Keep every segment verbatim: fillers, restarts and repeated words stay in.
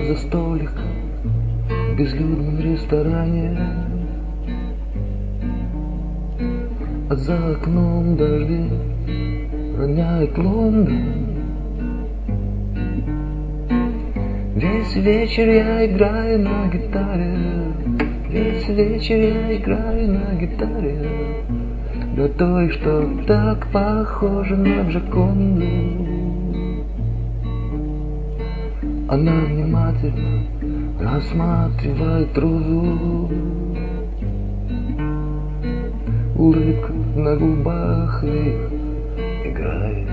за столик в безлюдном ресторане, а за окном дожди роняет Лондон. Весь вечер я играю на гитаре, весь вечер я играю на гитаре, до той, что так похожа на Джоконду. Она внимательно рассматривает розу, улыбка на губах их играет.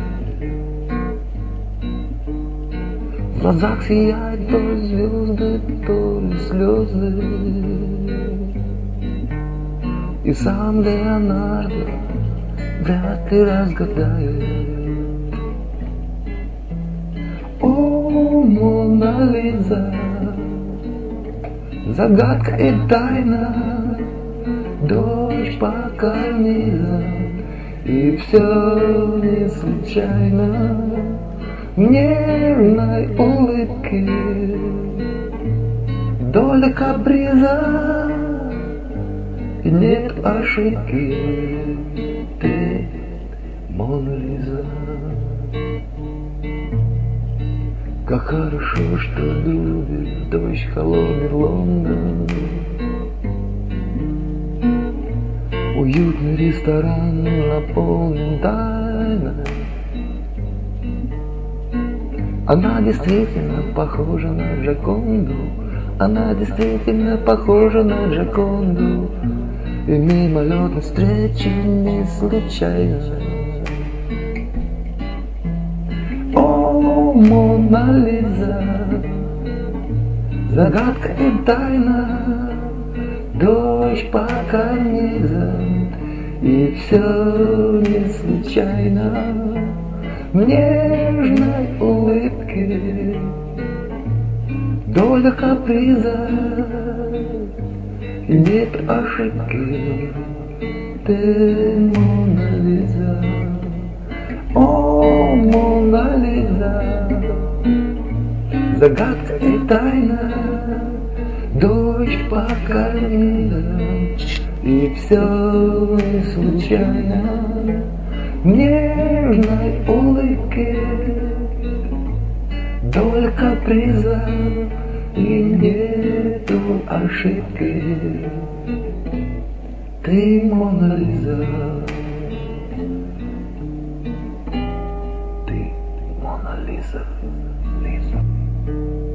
В глазах сияют то ли звезды, то ли слезы, и сам Леонардо вряд ли разгадает. О, Мона Лиза, загадка и тайна, дождь по карнизам, и все не случайно. В нежной улыбке доля каприза, и нет ошибки, ты Мона Лиза. Как хорошо, что любит дождь холодный Лондон. Уютный ресторан наполнен тайной. Она действительно похожа на Джоконду, она действительно похожа на Джоконду, и мимолетной встречи не случайно. О, Мона Лиза, загадка и тайна, дождь по карнизам, и все не случайно. В нежной улыбке доля каприза, и нет ошибки, ты Мона Лиза. О, Мона Лиза, загадка и тайна, дождь по карнизам, и все не случайно. В нежной улыбке доля каприза, и нету ошибки, ты Мона Лиза. Ты Мона Лиза, Лиза.